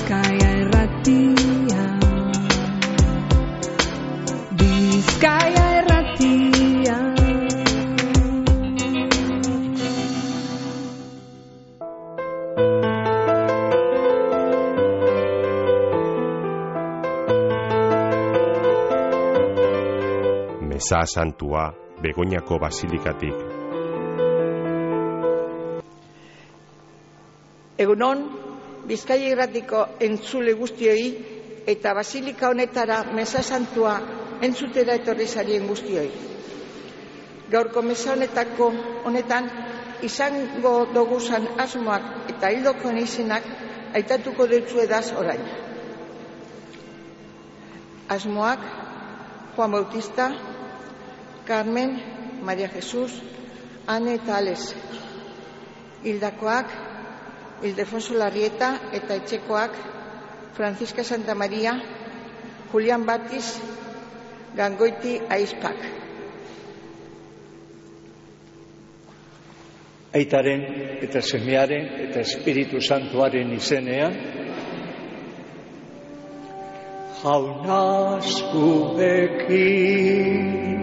Bizkaia Irratia. Bizkaia Irratia. Meza Santua Begoñako Basilikatik. Egunon, Bizkaia Irratiko entzule guztioi eta basilika honetara Meza Santua entzutera etorri zarien guztioi. Gaurko meza honetan izango doguzan asmoak eta hildokoen izenak aitatuko dutzuedaz orain. Asmoak: Juan Bautista, Carmen, Maria Jesus, Ane eta Ales. Hildakoak: Ildefonso Larrieta eta etxekoak Francisca Santa Maria, Julian Batiz, Gangoiti Aizpak. Aitaren eta semearen eta Espiritu Santuaren izenean, Jauna zuekin.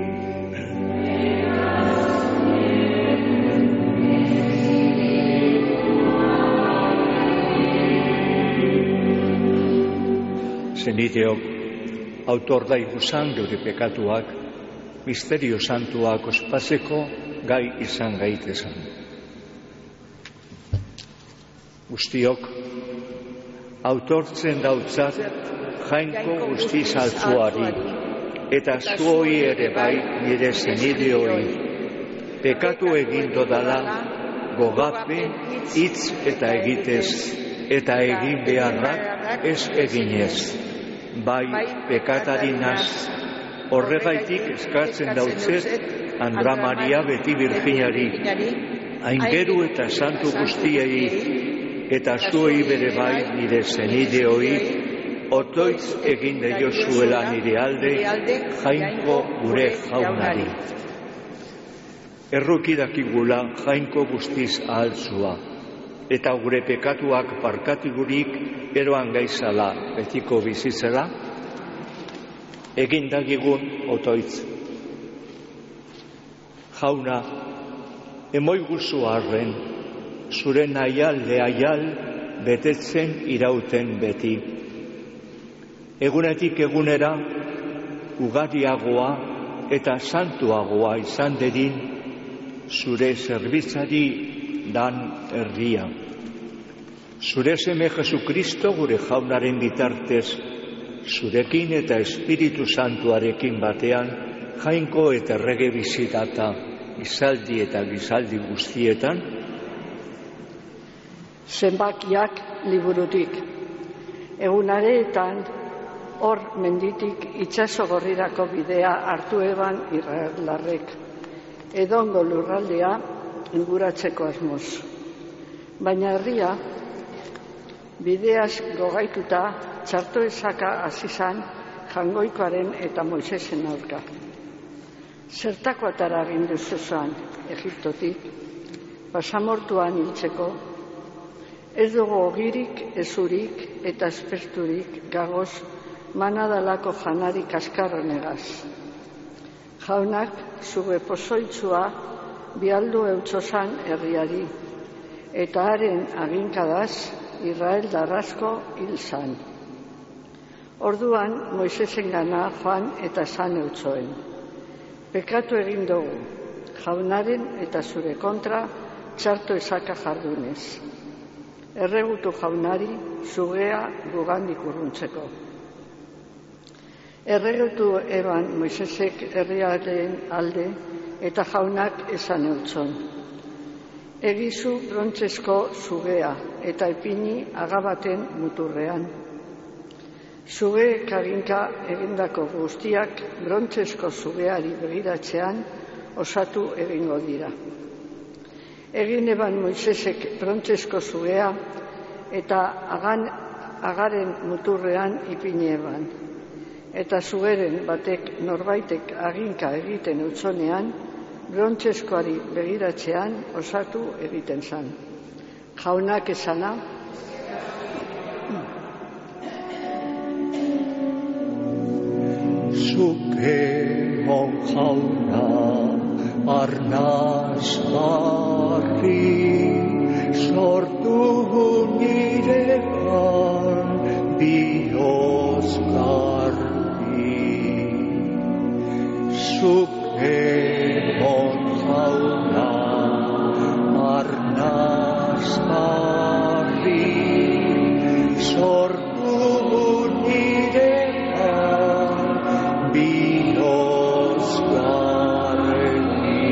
Zenideok, autor daiguzan geure pekatuak, misterio santuak ospatzeko gai izan gaitezan. Guztiok, autortzen dautzat jainko guztiz altzuari, eta zuoi ere bai nire zenideoi, pekatu egin dodala, gogape, hitz eta egitez, eta egin beharrak ez eginez. Bai pekatari naz, horregaitik eskatzen dautzet Andra Maria beti Virginari, aingeru eta santu guztiei, eta zuei bere bai nire zenideoi, otoitz egin deiozuela nire alde, jainko gure jaunari. Errukidakigula jainko guztiz ahaltzua, eta gure pekatuak barkatigurik eroan gaizala betiko bizitzela, egin dagigun otoitz. Jauna, emoi guzu arren, zure nahial leaial betetzen irauten beti. Egunetik egunera, ugariagoa eta santuagoa izan dedin, zure zerbitzari dan herria. Zure seme Jesukristo gure jaunaren bitartez, zurekin eta Espiritu Santuarekin batean, jainko eta errege bizitata, izaldi eta gizaldi guztietan. Zenbakiak liburutik. Egunareetan, hor menditik itsaso gorrirako bidea hartu eban irrarlarrek, edongo lurraldea inguratzeko asmoz. Baina herria, bideaz gogaituta, txarto ezaka azizan jangoikoaren eta Moisesen aurka. Zertako atara gindu zuzan Egiptotik, basamortuan hiltzeko, ez dugu ogirik, ezurik eta esperturik gagoz manadalako janari kaskarronegaz. Jaunak zuge pozoitzua bialdu eutxosan herriari, eta haren aginkadaz Israel darrazko hil zan. Orduan Moisesen gana joan eta zan eutxoen. Pekatu egin dugu, jaunaren eta zure kontra txarto ezaka jardunez. Erregutu jaunari zugea gugandik urruntzeko. Erregutu eban Moisesek herriaren alde eta jaunak esan eutxon. Egizu brontzesko zugea eta ipini agabaten muturrean. Zuge kaginka egindako guztiak brontzesko zugeari begiratzean osatu egingo dira. Egin eban Moisesek brontzesko zugea eta agaren muturrean ipini eban. Eta zugeren batek norbaitek aginka egiten utzonean, brontzeskoari begiratzean osatu egiten zan. Jaunak esana, Zuke monjauna arnazgarri sortu nirean bihozgarri. Zuke monjauna arnazgarri sortu nirean bihozgarri.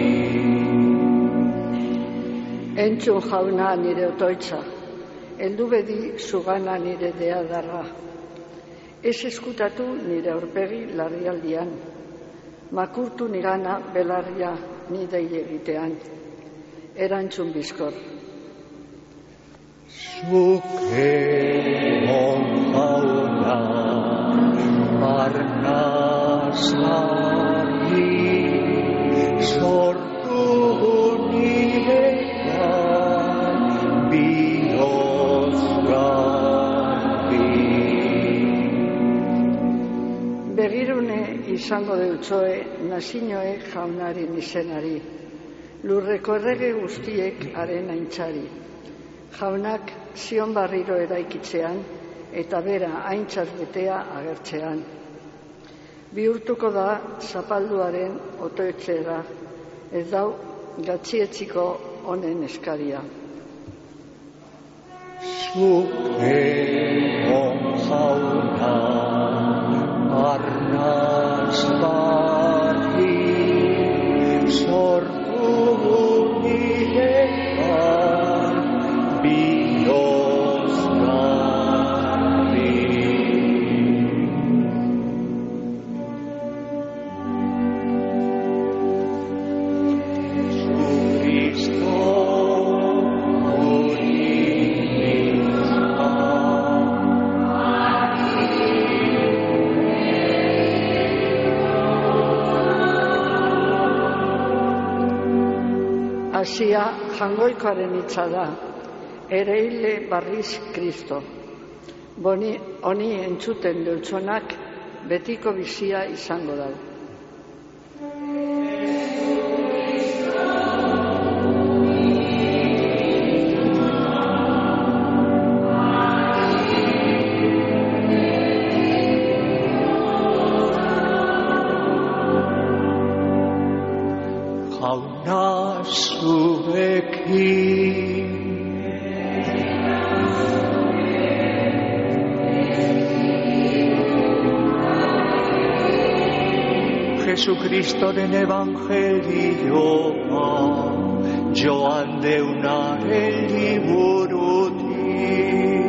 Entzun jauna nire otoitza, heldu bedi zugana nire deadarra. Ez eskutatu nire aurpegi larrialdian, makurtu nigana belarria ni dei egitean, erantzun bizkor. Zuke monjauna arnazgarri sortu nirean bihozgarri. Begirune izango deutsoe nazioe jaunaren izenari, lurreko errege guztiek haren aintzari. Jaunak Zion barriro eraikitzean eta bera aintzat betea agertzean. Bihurtuko da zapalduaren otoetzera, ez dau gatzietziko honen eskaria. Zuke monjauna arnazgarri sortu nirean bihozgarri. Zu Kristo Hasia jangoikoaren hitza da, ereile barriz Kristo. Honi entzuten deutsonak betiko bizia izango da. Jauna zuekin Jesukristoren evangelioa joan deunaren liburutik.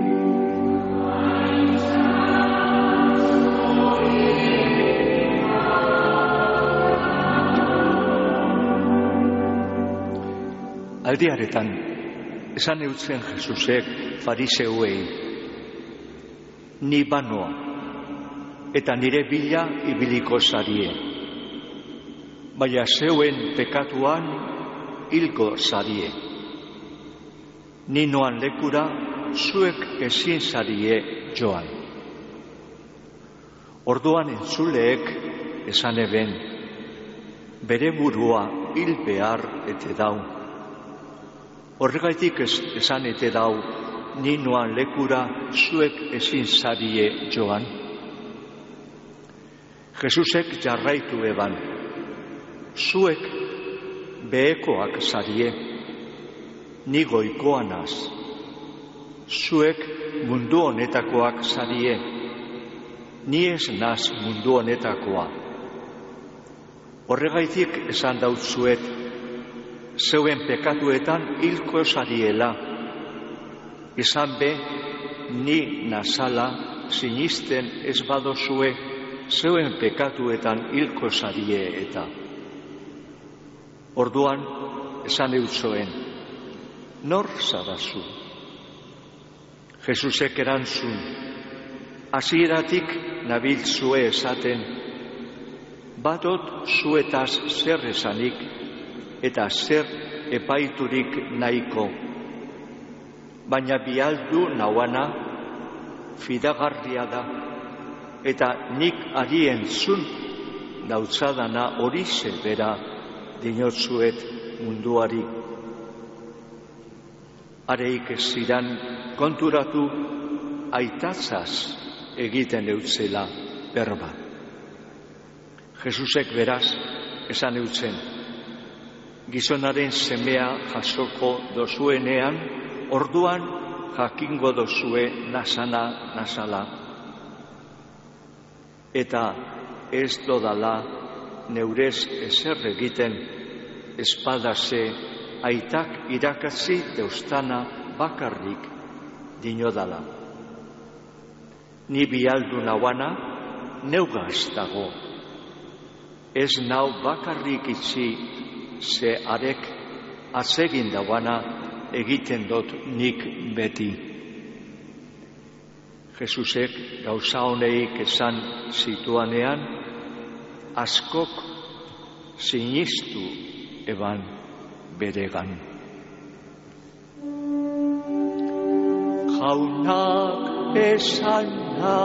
Aldiaretan, esan eutzen Jesusek fariseuei, ni banoa, eta nire bila ibiliko zarie. Baina zeuen pekatuan hilko zarie. Ni noan lekura zuek ezin zarie joan. Orduan entzuleek esan eben, bere burua hil behar ete dau. Horregaitik esan ete dau, ni noan lekura zuek ezin zarie joan. Jesusek jarraitu eban, zuek behekoak zarie, ni goikoa naz. Zuek mundu honetakoak zarie, ni ez naz mundu honetakoa. Horregaitik esan dautzuet, zeuen pekatuetan hilko zariela, izan be, ni nazala sinisten ez badozue, zeuen pekatuetan hilko zarie eta. Orduan, esan eutzoen, nor zarazu? Jesusek erantzun, hasieratik nabiltzue esaten, badot zuetaz zer esanik eta zer epaiturik nahiko. Baina bialdu nauana fidagarria da, eta nik ari entzun dautzadana horixe bera dinotzuet munduari. Areik ez zidan konturatu aitatzaz egiten eutzela berba. Jesusek beraz esan eutzen, gizonaren semea jasoko dozuenean, orduan jakingo dozue nasala. Eta ez dodala neurez ezer egiten espadase aitak irakatzi deustana bakarrik dinodala. Ni bialdu nauana neugaz dago. Ez nau bakarrik itzi ze arek atsegin dauana egiten dut nik beti. Jesusek gauza honeik esan zituanean, askok sinistu eban beregan. Jaunak esan da,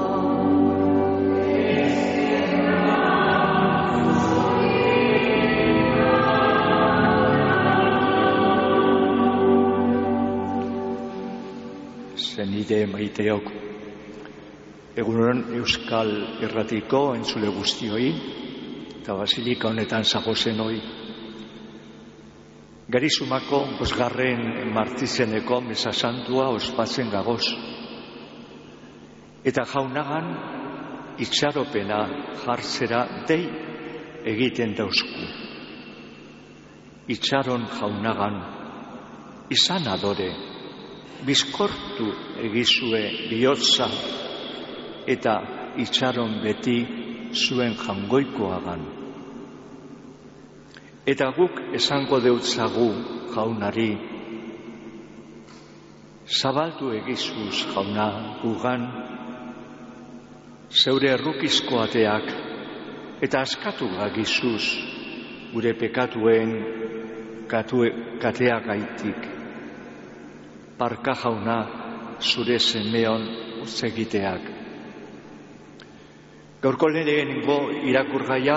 zenide maiteok, egunon Euskal Irratiko entzule guztioi, eta basilika honetan zagozen hoi. Garizumako 5. martizeneko mesa santua ospatzen gagoz. Eta jaunagan itxaropena jartzera dei egiten dauzku. Itxaron jaunagan, izan adore, bizkortu egizue bihotza eta itxaron beti zuen jangoikoagan. Eta guk esango deutzagu jaunari, zabaldu egizuz jauna gugan, zeure errukizko ateak eta askatu gagizuz gure pekatuen kateagaitik. Parka jauna zure semeon utzegiteak. Gaurko lehenengo irakurgaia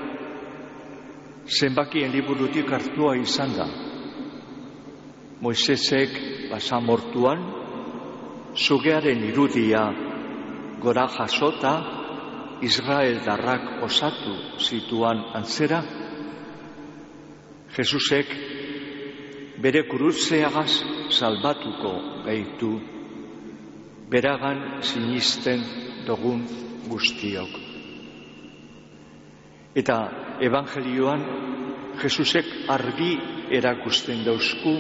zenbakien liburutik hartua izan da. Moisesek basamortuan sugearen irudia gora jasota Israeldarrak osatu zituan antzera, Jesusek bere kurutzeagaz salbatuko gaitu, beragan sinisten dugun guztiok. Eta evangelioan Jesusek argi erakusten dauzku,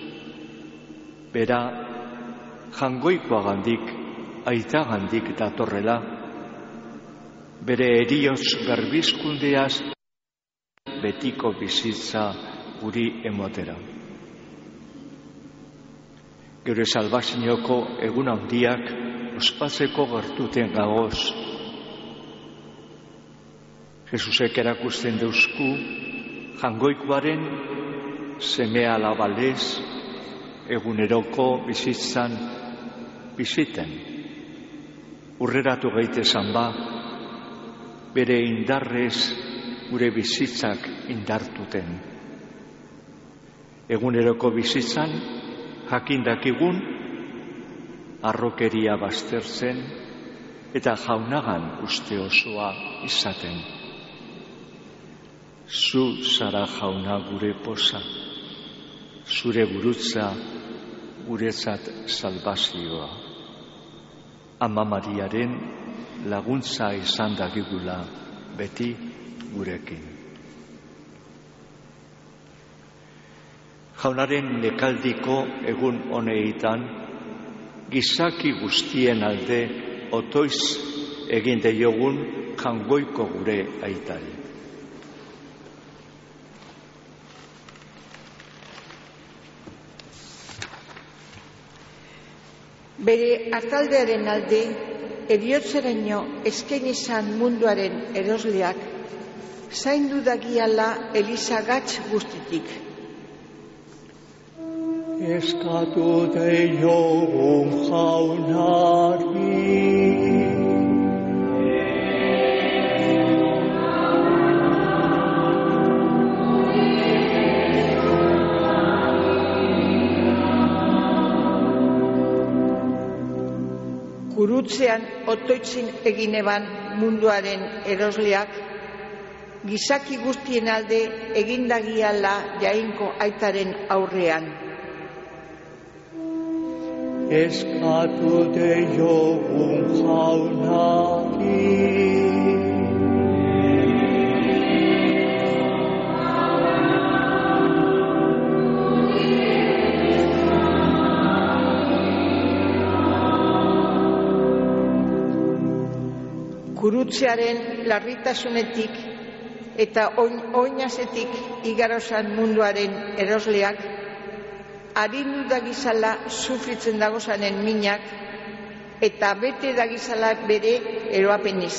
bera jangoikoagandik, aitagandik datorrela, bere heriotz garbizkundeaz betiko bizitza guri emotera. Gure salbazioko egun handiak ospatzeko gertuten gagoz. Jesusek erakusten dauzku jangoikoaren seme alabalez eguneroko bizitzan biziten. Urreratu gaitezan ba, bere indarrez gure bizitzak indartuten. Eguneroko bizitzan jakindakigun arrokeria baztertzen eta jaunagan uste osoa izaten. Zu zara jauna gure poza, zure burutza guretzat salbazioa. Ama Mariaren laguntza izan dagigula beti gurekin. Jaunaren nekaldiko egun honeitan, gizaki guztien alde otoiz egin deiogun jangoiko gure aitari. Bere ataldearen alde, eriotzeraino eskaini izan munduaren erosleak, zaindu dagiala elizagatz guztitik. Eskatu deiogun jaunari, Gurutzean otoitzin egin eban munduaren erosleak, gizaki guztien alde egindagiala jainko aitaren aurrean. Eskatu deiogun jaunari, Gurutzearen larritasunetik eta oinazetik igarozan munduaren erosleak, arindu dagizala sufritzen dagozanen minak, eta bete dagizala bere eroapeniz.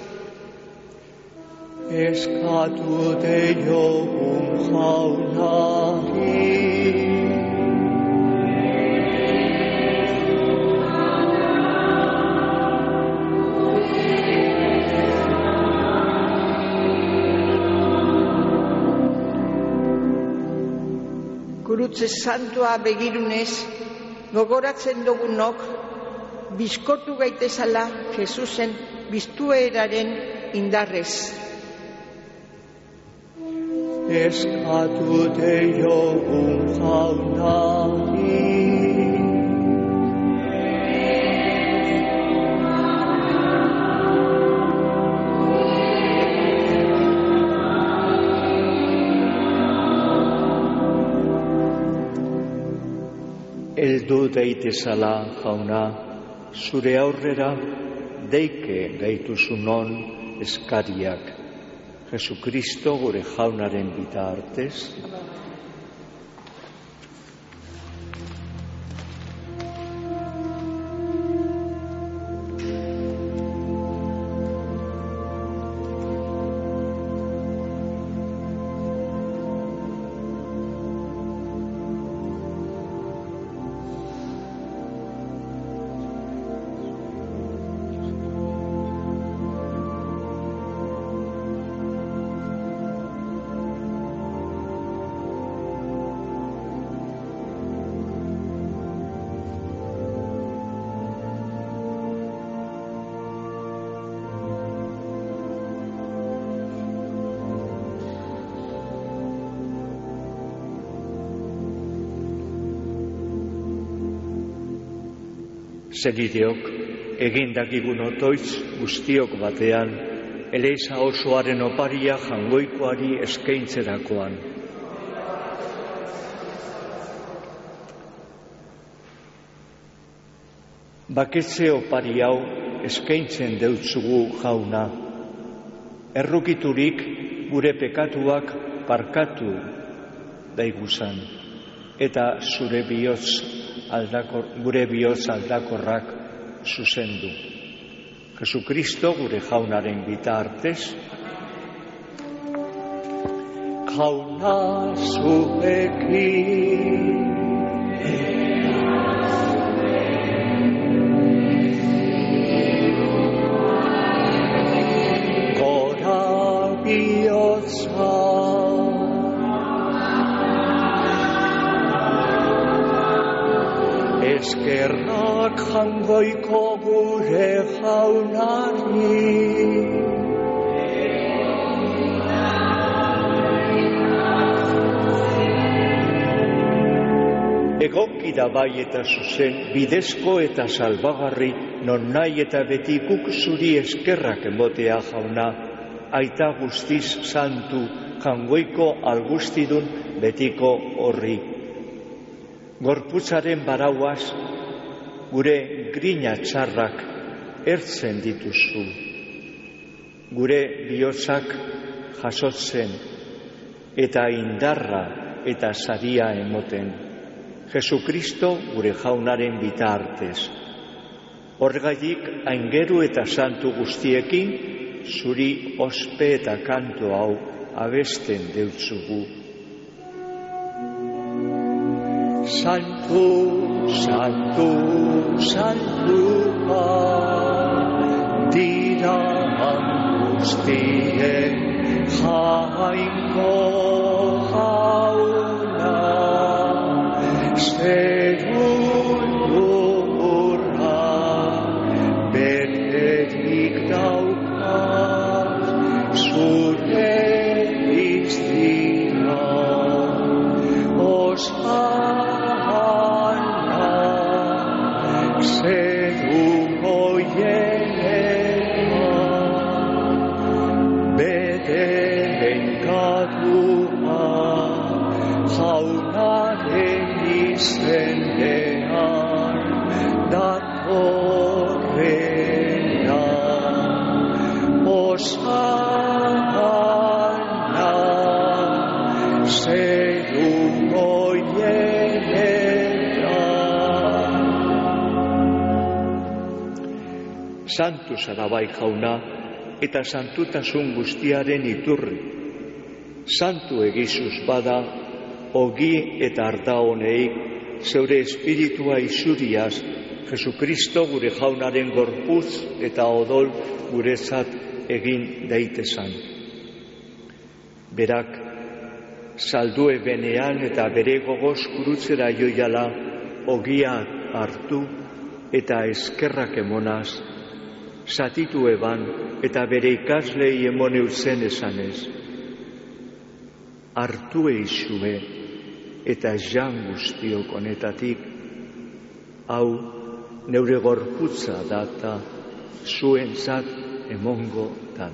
Eskatu deiogun jaunari, Gurutze santua begirunez, gogoratzen dugunok, bizkotu gaitezala Jesusen biztueraren indarrez. Eskatu deiogun jaunari, heldu deitezala jauna, zure aurrera deike gaituzunon eskariak. Jesukristo gure jaunaren bitartez. Senideok, egindakigun otoitz guztiok batean, Eliza osoaren oparia jangoikoari eskaintzerakoan. Baketze opari hau eskaintzen deutzugu jauna. Errukiturik gure pekatuak barkatu daiguzan, eta zure gure bihotz aldakorrak zuzendu. Jesukristo gure jaunaren bitartez. Jauna zuekin, gora bihotza, eskerrak jangoiko gure jaunari. Egoki da bai eta zuzen, bidezko eta salbagarri, non nahi eta beti guk zuri eskerrak emotea jauna, aita guztiz santu, jangoiko algustidun betiko horri. Gorputzaren barauaz, gure grina txarrak ertzen dituzu. Gure bihotzak jasotzen eta indarra eta saria emoten. Jesukristo gure jaunaren bitartez. Horregatik aingeru eta santu guztiekin, zuri ospe eta kanto hau abesten deutzugu. Santu, santu, santua, dira guztien jainko jauna, zerun lurra zeru goienean, bederen kadua, jaunaren izenean, datorrena, Hosanna, zeru goienean. Santu zara bai jauna, eta santutasun guztiaren iturri. Santu egizuz bada, ogi eta arda honeik, zeure espiritua isuriaz, Jesukristo gure jaunaren gorputz eta odol guretzat egin daitezan. Berak, saldue benean eta bere gogoz kurutzera joiala, ogia hartu eta eskerrak emonaz, zatitu eban eta bere ikaslei emone utzen esanez. Hartu eixue eta jan guztiok honetatik, hau neure gorputza data zuentzat emongo dan.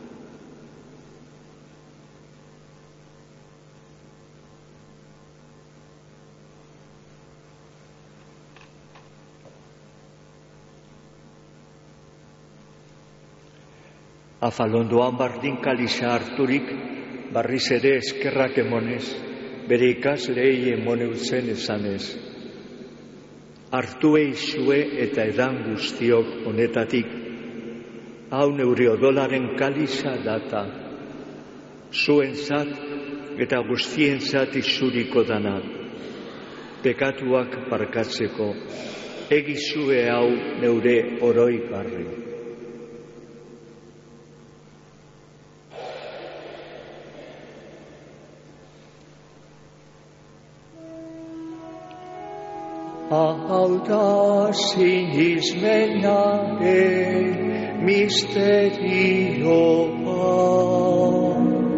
Afalondoan bardin kaliza harturik, barriz ere eskerrak emonez, bere ikaslei emone utzen esanez. Hartu eixue eta edan guztiok honetatik, hau neure odolaren kaliza data, zuentzat eta guztientzat isuriko dana, pekatuak barkatzeko, egizue hau neure oroigarri. Hau da sinismenaren misterioa.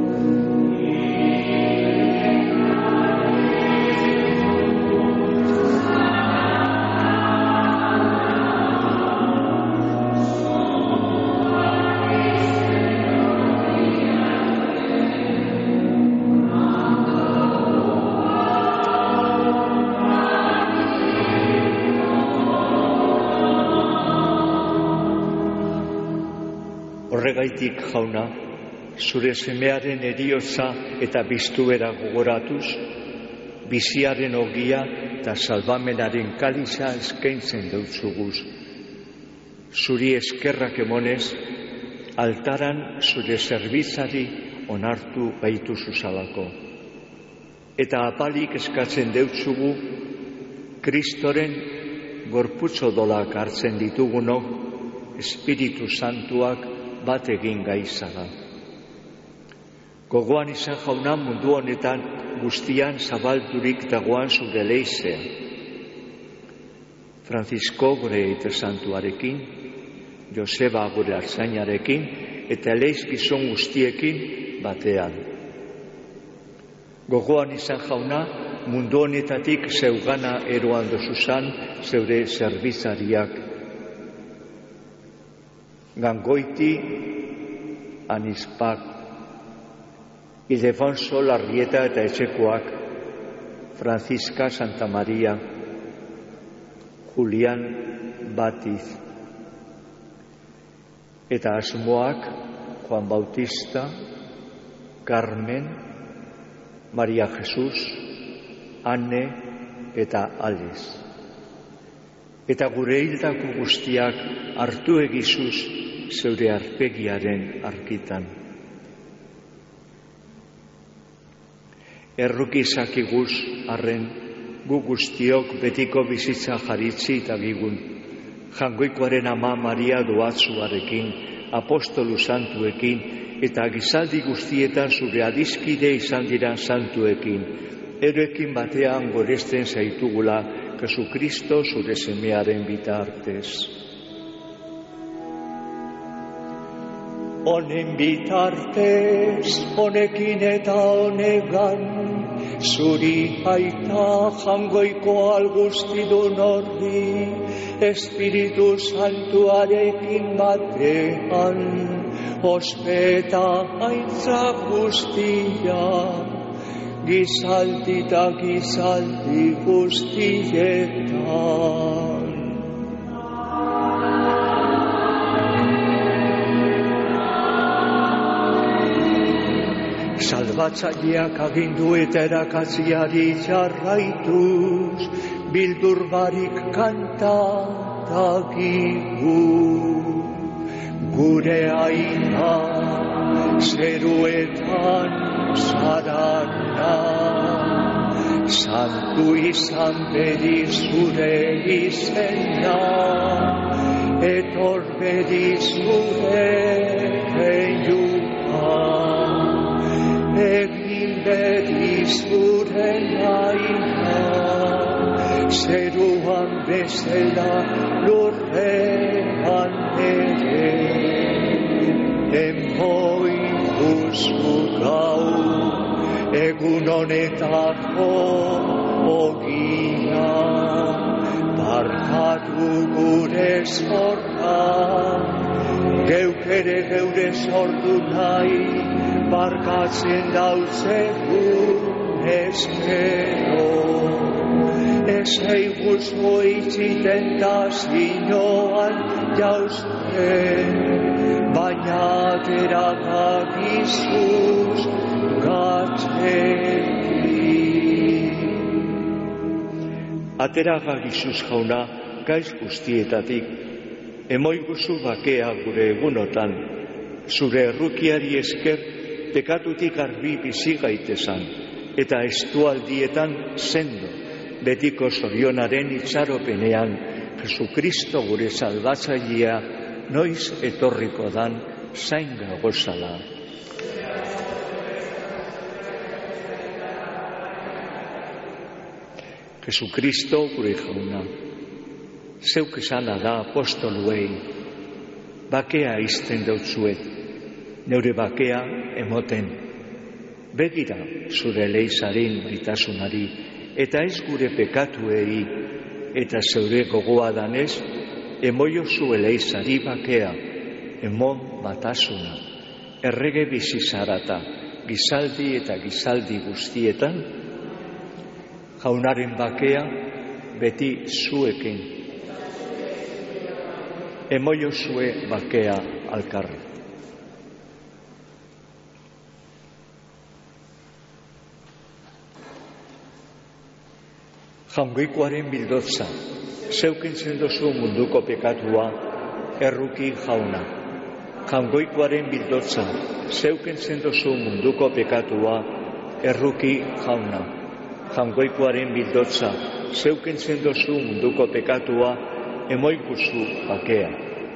Horregaitik, jauna, zure semearen heriotza eta biztuera gogoratuz, biziaren ogia eta salbamenaren kaliza eskaintzen deutzuguz. Zuri eskerrak emonez, altaran zure zerbitzari onartu baitu zuzalako. Eta apalik eskatzen deutzugu, Kristoren gorputz odolak hartzen ditugunok, Espiritu Santuak bat egin gaizaga. Gogoan izan jauna mundu honetan guztian zabaldurik dagoan zure leizea. Francisco gure eite santuarekin, Joseba gure artzainarekin eta leiz gizon guztiekin batean. Gogoan izan jauna mundu honetatik zeugana eroan dozuzan zeure zerbitzariak. Gangoiti, Anispak, Ildefonso Larrieta eta etxekoak, Francisca Santa Maria, Julian Batiz, eta asmoak Juan Bautista, Carmen, Maria Jesus, Anne eta Ales. Eta gure hildako guztiak hartu egizuz zeure arpegiaren arkitan. Erruki zakiguz arren gu guztiok betiko bizitza jaritzi eta gigun. Jangoikoaren ama Maria doatzuarekin, apostolu santuekin eta gizaldi guztietan zure adiskide izan diran santuekin. Erekin batean goresten zaitugula Jesukristo zure semearen bitartez. Honen bitartez, honekin eta honegan, zuri aita jangoiko algustidun horri, Espiritu Santuarekin batean, ospeta aintza guztia, gizaldi eta gizaldi guztietan. Salbatzaileak agindu eta erakatziari jarraituz, bildur barik kanta dakigu. Gure aina zeruetan zarana, santu izan bedi zure izena, etor bedi zure eiuka. Egin bedi zure naina, zeruan bezala lurrean ere. Emoi guztu gau, egun honetako ogia, barkatu gure zorra, geuk ere geure sortu nahi, barkatzen dauzegun ezkero. Ez eiguzu itxiten tazinoan jauzten, baina ateragagizuz gatzetik. Ateragagizuz jauna gaiz guztietatik, emoiguzu bakea gure egunotan, zure errukiari esker pekatutik argi bizi gaitezan, eta estualdietan sendo, betiko zorionaren itxaropenean, Jesukristo gure salbatzailea, noiz etorriko dan zain gagozala. Jesukristo gure jauna, zeuk esana da apostoluei, bakea izten dautzuet, neure bakea emoten. Begira zure eleizaren maitasunari, eta ez gure pekatuei, eta zeure gogoa danez, emoio zu eleizari bakea, emon batasuna, errege bizizarata, gizaldi eta gizaldi guztietan, jaunaren bakea beti zuekin, emoio zue bakea alkarra. Jaungoikoaren bildotza, zeukentzen dozu munduko pekatua, erruki jauna. Jaungoikoaren bildotza, zeukentzen dozu munduko pekatua, erruki jauna. Jaungoikoaren bildotza, zeukentzen dozu munduko pekatua, emoiguzu bakea.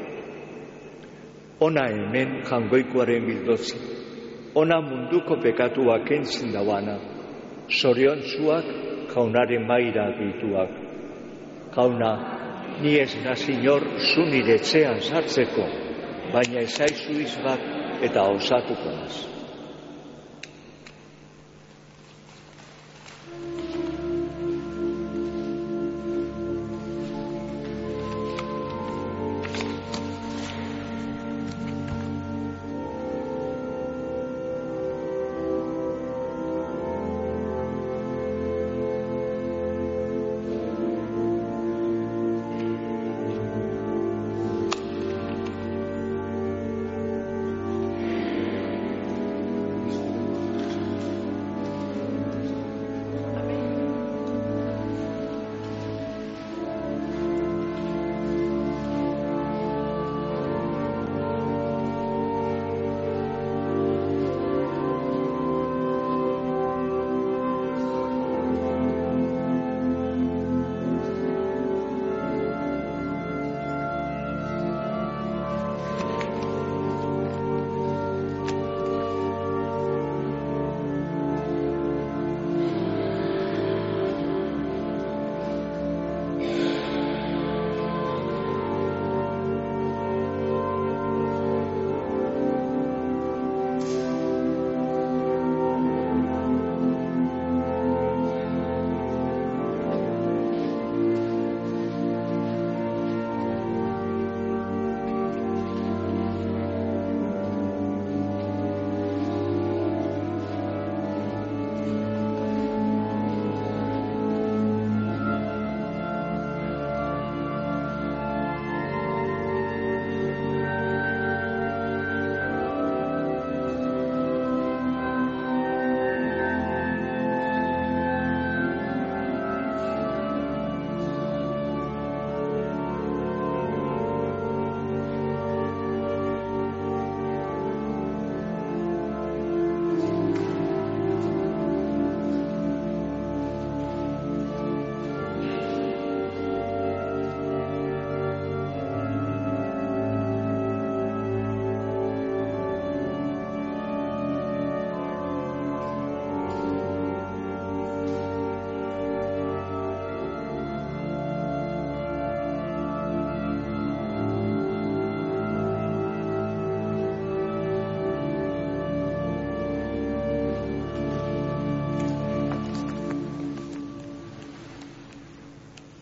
Ona hemen jaungoikoaren bildotza, ona munduko pekatua kentzen dauana, zoriontzuak jaunaren maira dituak. Jauna, ni ez nazinor zu nire etxean sartzeko, baina ezaizu izbak eta osatuko naz.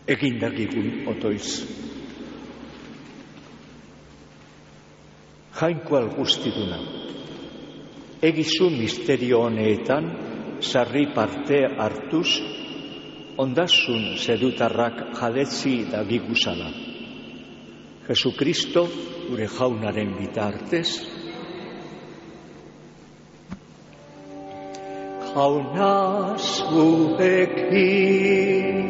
egindagigun otoiz. Jainkoal guztiduna, egizu misterio honeetan sarri parte hartuz, ondasun zedutarrak jadetzi dagiguzala. Jesukristo, gure jaunaren bitartez, jauna zuekin.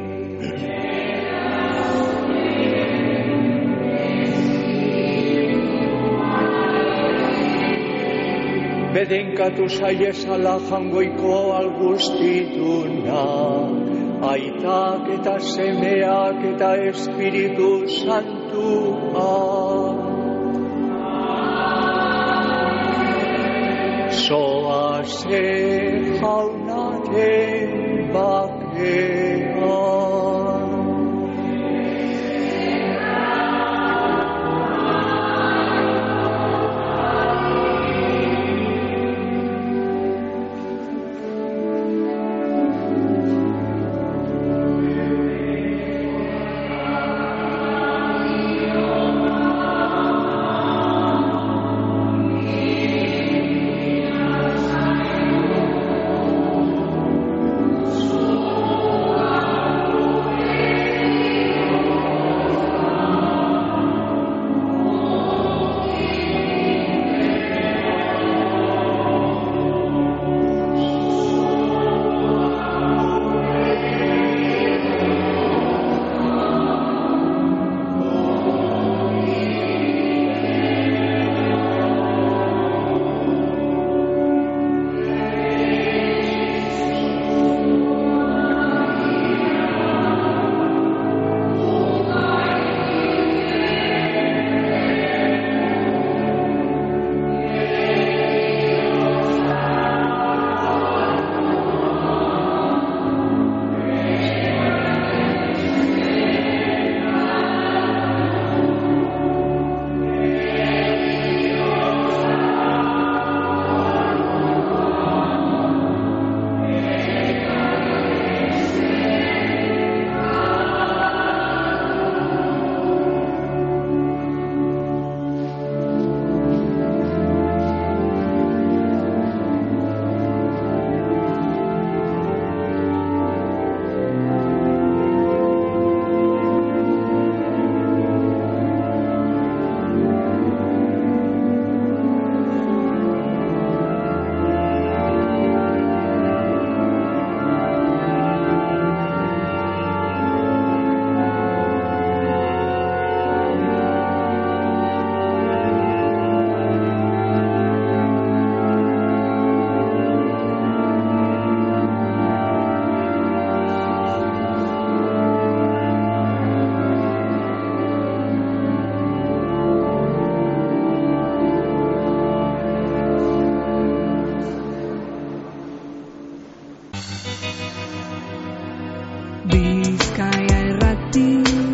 Bedenkatu zaiezala jangoiko alguztiduna, aitak eta semeak eta Espiritu Santua. Zoaze jaunaren bakean. Bizkaia Irratia.